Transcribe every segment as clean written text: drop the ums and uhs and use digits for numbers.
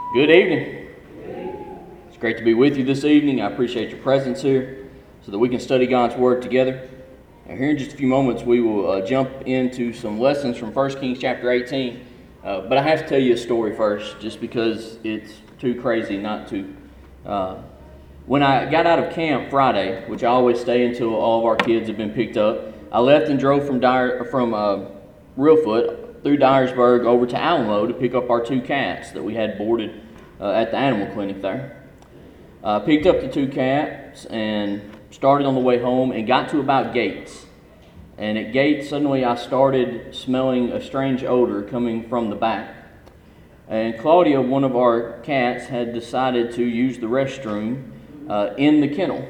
Good evening. It's great to be with you this evening. I appreciate your presence here so that we can study God's Word together. Now, here in just a few moments, we will jump into some lessons from 1 Kings chapter 18. But I have to tell you a story first, just because it's too crazy not to. When I got out of camp Friday, which I always stay until all of our kids have been picked up, I left and drove from Reelfoot through Dyersburg over to Alamo to pick up our two cats that we had boarded at the animal clinic there. Picked up the two cats and started on the way home and got to about Gates. And at Gates, suddenly I started smelling a strange odor coming from the back. And Claudia, one of our cats, had decided to use the restroom in the kennel.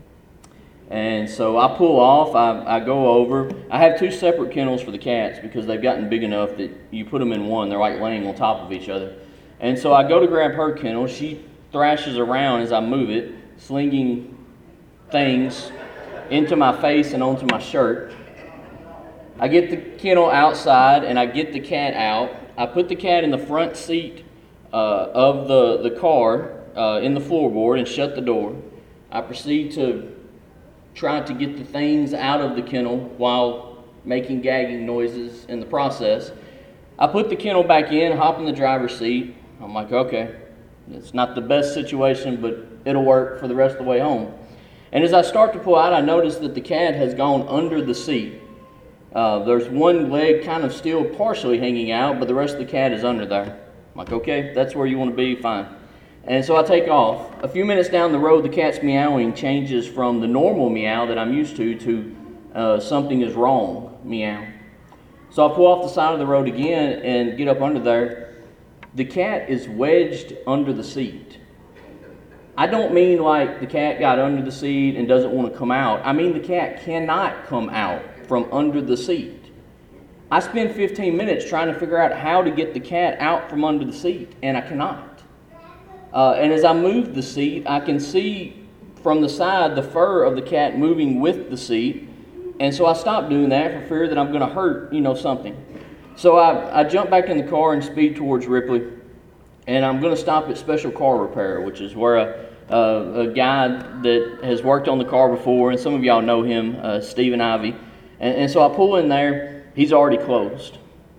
And so I pull off, I go over. I have two separate kennels for the cats because they've gotten big enough that you put them in one, they're like laying on top of each other. And so I go to grab her kennel. She thrashes around as I move it, slinging things into my face and onto my shirt. I get the kennel outside and I get the cat out. I put the cat in the front seat of the car in the floorboard and shut the door. I proceed to try to get the things out of the kennel while making gagging noises in the process. I put the kennel back in, hop in the driver's seat. I'm like, okay, it's not the best situation, but it'll work for the rest of the way home. And as I start to pull out, I notice that the cat has gone under the seat. There's one leg kind of still partially hanging out, but the rest of the cat is under there. I'm like, okay, that's where you want to be, fine. And so I take off. A few minutes down the road, the cat's meowing changes from the normal meow that I'm used to something is wrong meow. So I pull off the side of the road again and get up under there. The cat is wedged under the seat. I don't mean like the cat got under the seat and doesn't want to come out. I mean the cat cannot come out from under the seat. I spend 15 minutes trying to figure out how to get the cat out from under the seat, and I cannot. And as I move the seat, I can see from the side the fur of the cat moving with the seat. And so I stopped doing that for fear that I'm going to hurt, something. So I jump back in the car and speed towards Ripley. And I'm going to stop at Special Car Repair, which is where a guy that has worked on the car before, and some of y'all know him, Stephen Ivy. And so I pull in there. He's already closed.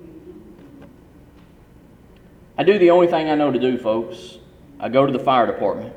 I do the only thing I know to do, folks. I go to the fire department.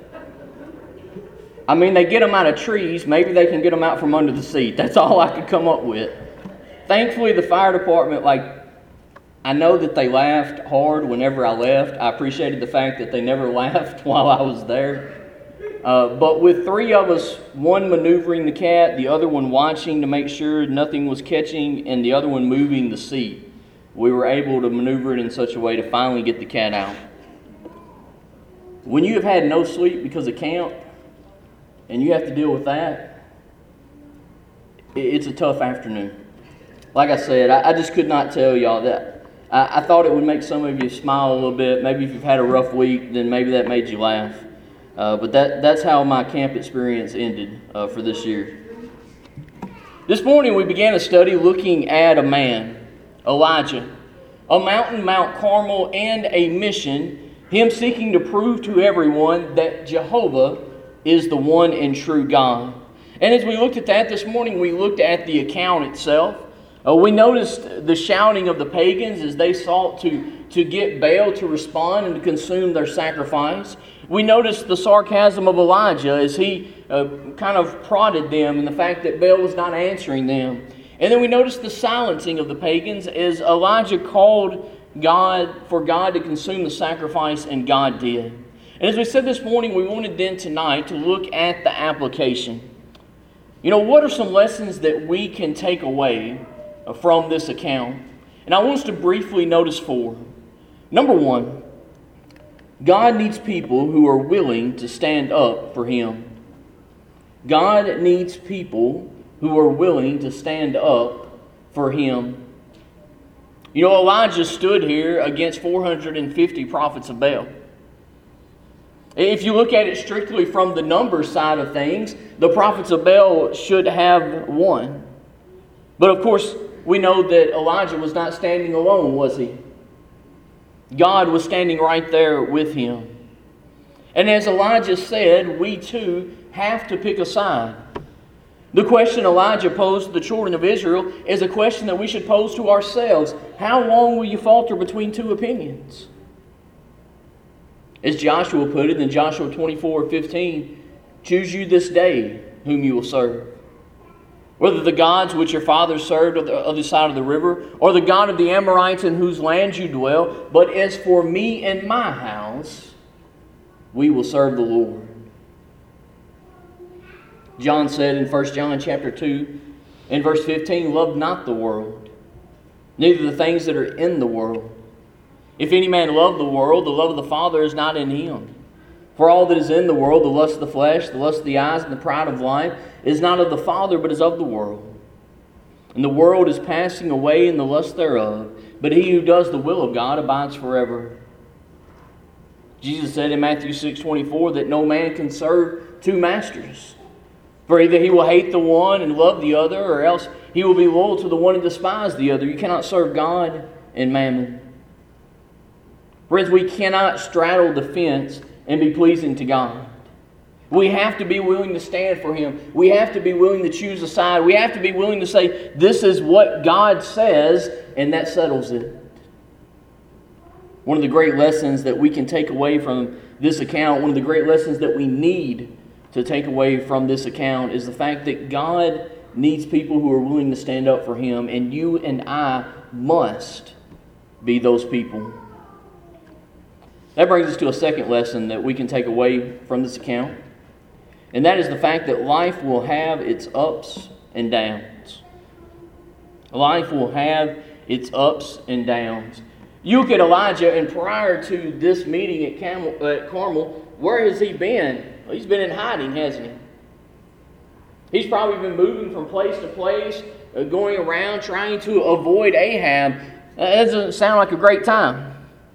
I mean, they get them out of trees. Maybe they can get them out from under the seat. That's all I could come up with. Thankfully, the fire department, I know that they laughed hard whenever I left. I appreciated the fact that they never laughed while I was there. But with three of us, one maneuvering the cat, the other one watching to make sure nothing was catching, and the other one moving the seat, we were able to maneuver it in such a way to finally get the cat out. When you have had no sleep because of camp, and you have to deal with that, it's a tough afternoon. Like I said, I just could not tell y'all that. I thought it would make some of you smile a little bit. Maybe if you've had a rough week, then maybe that made you laugh. But that's how my camp experience ended for this year. This morning we began a study looking at a man, Elijah, a mountain, Mount Carmel, and a mission. Him seeking to prove to everyone that Jehovah is the one and true God. And as we looked at that this morning, we looked at the account itself. We noticed the shouting of the pagans as they sought to get Baal to respond and to consume their sacrifice. We noticed the sarcasm of Elijah as he kind of prodded them and the fact that Baal was not answering them. And then we noticed the silencing of the pagans as Elijah called for God to consume the sacrifice, and God did. And as we said this morning, we wanted then tonight to look at the application. What are some lessons that we can take away from this account? And I want us to briefly notice 4. Number 1, God needs people who are willing to stand up for Him. God needs people who are willing to stand up for Him. Elijah stood here against 450 prophets of Baal. If you look at it strictly from the numbers side of things, the prophets of Baal should have won. But of course, we know that Elijah was not standing alone, was he? God was standing right there with him. And as Elijah said, we too have to pick a side. The question Elijah posed to the children of Israel is a question that we should pose to ourselves. How long will you falter between two opinions? As Joshua put it in Joshua 24:15, choose you this day whom you will serve. Whether the gods which your fathers served on the other side of the river, or the God of the Amorites in whose land you dwell, but as for me and my house, we will serve the Lord. John said in 1 John chapter 2, in verse 15, love not the world, neither the things that are in the world. If any man love the world, the love of the Father is not in him. For all that is in the world, the lust of the flesh, the lust of the eyes, and the pride of life, is not of the Father, but is of the world. And the world is passing away in the lust thereof, but he who does the will of God abides forever. Jesus said in Matthew 6:24 that no man can serve two masters. For either he will hate the one and love the other, or else he will be loyal to the one and despise the other. You cannot serve God and mammon. Friends, we cannot straddle the fence and be pleasing to God. We have to be willing to stand for Him. We have to be willing to choose a side. We have to be willing to say, this is what God says, and that settles it. One of the great lessons that we can take away from this account, one of the great lessons that we need to take away from this account, is the fact that God needs people who are willing to stand up for Him, and you and I must be those people. That brings us to a second lesson that we can take away from this account, and that is the fact that life will have its ups and downs. Life will have its ups and downs. You look at Elijah, and prior to this meeting at Carmel, where has he been? Well, he's been in hiding, hasn't he? He's probably been moving from place to place, going around trying to avoid Ahab. That doesn't sound like a great time.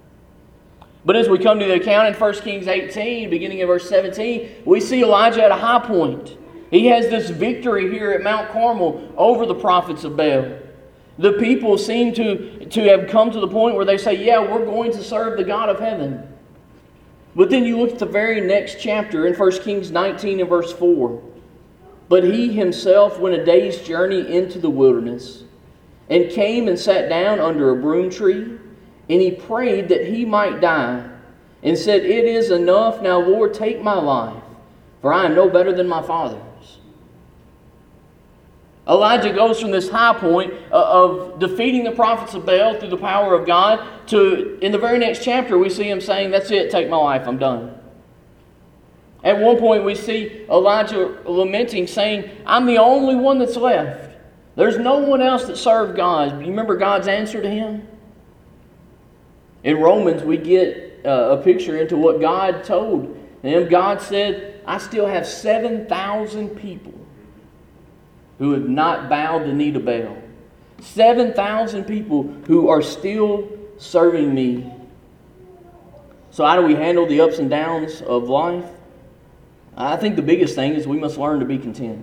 But as we come to the account in 1 Kings 18, beginning of verse 17, we see Elijah at a high point. He has this victory here at Mount Carmel over the prophets of Baal. The people seem to have come to the point where they say, yeah, we're going to serve the God of heaven. But then you look at the very next chapter in 1 Kings 19 and verse 4. But he himself went a day's journey into the wilderness, and came and sat down under a broom tree, and he prayed that he might die, and said, it is enough, now Lord, take my life, for I am no better than my fathers. Elijah goes from this high point of defeating the prophets of Baal through the power of God to, in the very next chapter, we see him saying, that's it, take my life, I'm done. At one point we see Elijah lamenting, saying, I'm the only one that's left. There's no one else that served God. You remember God's answer to him? In Romans we get a picture into what God told them. God said, I still have 7,000 people who have not bowed the knee to Baal. 7,000 people who are still serving me. So how do we handle the ups and downs of life? I think the biggest thing is we must learn to be content.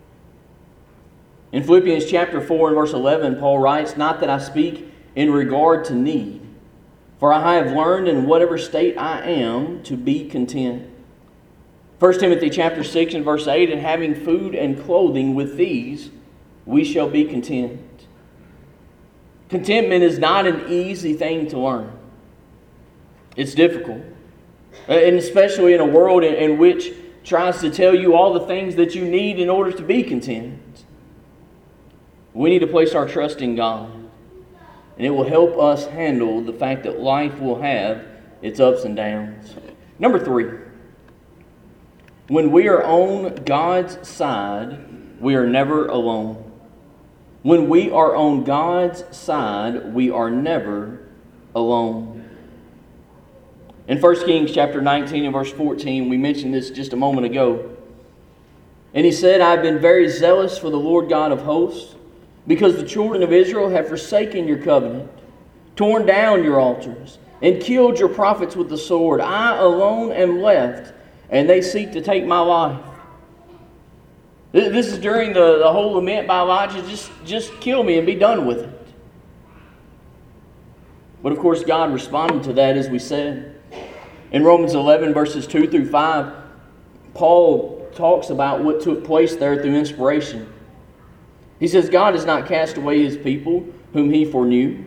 In Philippians chapter 4 and verse 11, Paul writes, not that I speak in regard to need, for I have learned in whatever state I am to be content. 1 Timothy chapter 6 and verse 8, and having food and clothing, with these we shall be content. Contentment is not an easy thing to learn. It's difficult. And especially in a world in which tries to tell you all the things that you need in order to be content. We need to place our trust in God. And it will help us handle the fact that life will have its ups and downs. Number 3. When we are on God's side, we are never alone. When we are on God's side, we are never alone. In 1 Kings chapter 19 and verse 14, we mentioned this just a moment ago. And he said, I have been very zealous for the Lord God of hosts, because the children of Israel have forsaken your covenant, torn down your altars, and killed your prophets with the sword. I alone am left, and they seek to take my life. This is during the whole lament by Elijah, just kill me and be done with it. But of course, God responded to that, as we said. In Romans 11, verses 2 through 5, Paul talks about what took place there through inspiration. He says, God has not cast away His people whom He foreknew.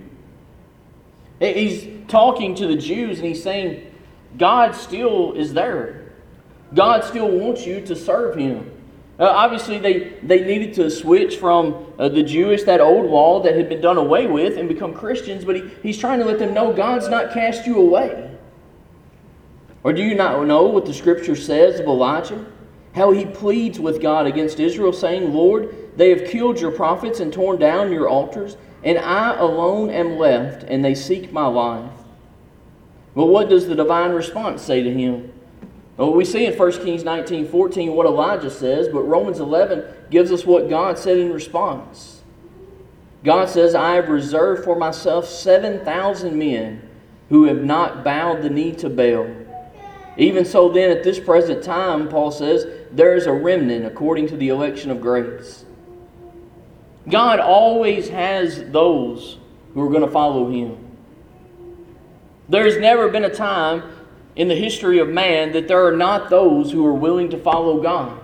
He's talking to the Jews and he's saying, God still is there. God still wants you to serve Him. Obviously, they needed to switch from the Jewish, that old law that had been done away with, and become Christians. But he's trying to let them know God's not cast you away. Or do you not know what the Scripture says of Elijah? How he pleads with God against Israel, saying, Lord, they have killed your prophets and torn down your altars, and I alone am left, and they seek my life. Well, what does the divine response say to him? Well, we see in 1 Kings 19:14 what Elijah says, but Romans 11 gives us what God said in response. God says, I have reserved for myself 7,000 men who have not bowed the knee to Baal. Even so then, at this present time, Paul says, there is a remnant according to the election of grace. God always has those who are going to follow Him. There's never been a time in the history of man that there are not those who are willing to follow God.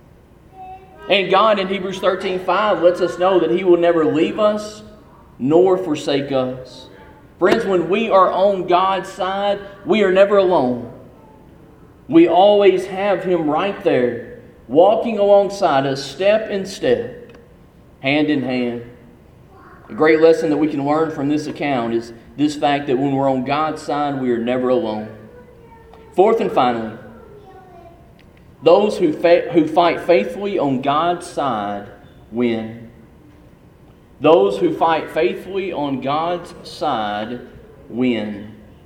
And God in Hebrews 13:5 lets us know that He will never leave us nor forsake us. Friends, when we are on God's side, we are never alone. We always have Him right there, walking alongside us, step in step, hand in hand. A great lesson that we can learn from this account is this fact that when we're on God's side, we are never alone. Fourth and finally, those who fight faithfully on God's side win. Those who fight faithfully on God's side win.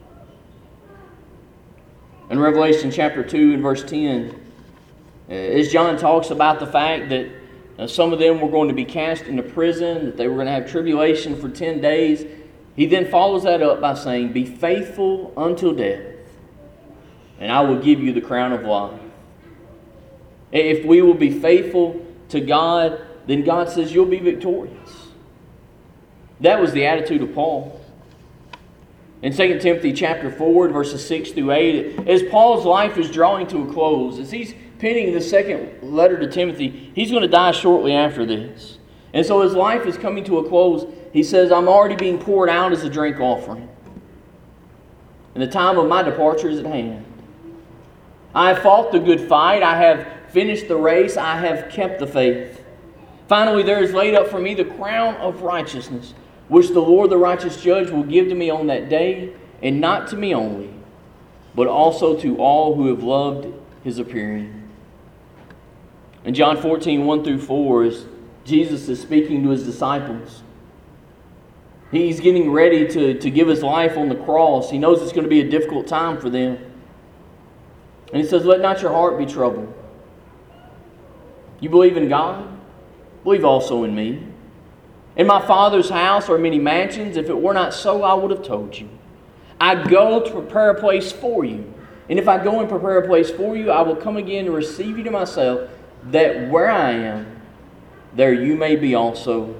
In Revelation chapter 2 and verse 10, as John talks about the fact that some of them were going to be cast into prison, that they were going to have tribulation for 10 days, he then follows that up by saying, be faithful until death, and I will give you the crown of life. If we will be faithful to God, then God says you'll be victorious. That was the attitude of Paul. In 2 Timothy chapter 4, verses 6 through 8, as Paul's life is drawing to a close, as he's penning the second letter to Timothy, he's going to die shortly after this. And so his life is coming to a close. He says, I'm already being poured out as a drink offering, and the time of my departure is at hand. I have fought the good fight. I have finished the race. I have kept the faith. Finally, there is laid up for me the crown of righteousness, which the Lord, the righteous judge, will give to me on that day, and not to me only, but also to all who have loved His appearing. In John 14:1 through 4, as Jesus is speaking to His disciples, He's getting ready to give His life on the cross. He knows it's going to be a difficult time for them. And He says, let not your heart be troubled. You believe in God? Believe also in me. In my Father's house are many mansions. If it were not so, I would have told you. I go to prepare a place for you. And if I go and prepare a place for you, I will come again to receive you to myself, that where I am, there you may be also.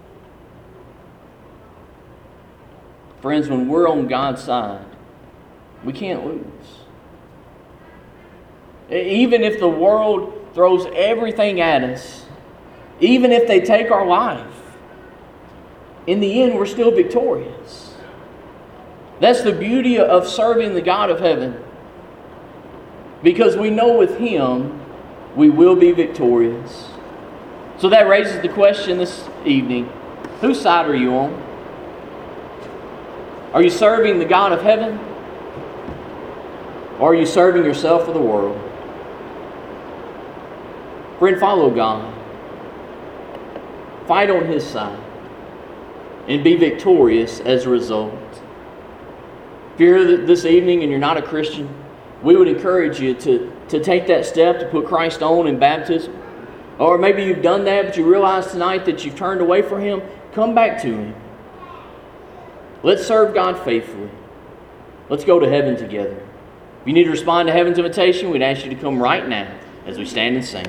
Friends, when we're on God's side, we can't lose. Even if the world throws everything at us, even if they take our life, in the end, we're still victorious. That's the beauty of serving the God of heaven. Because we know with Him, we will be victorious. So that raises the question this evening, whose side are you on? Are you serving the God of heaven? Or are you serving yourself or the world? Friend, follow God. Fight on His side. And be victorious as a result. If you're here this evening and you're not a Christian, we would encourage you to take that step to put Christ on in baptism. Or maybe you've done that, but you realize tonight that you've turned away from Him. Come back to Him. Let's serve God faithfully. Let's go to heaven together. If you need to respond to heaven's invitation, we'd ask you to come right now as we stand and sing.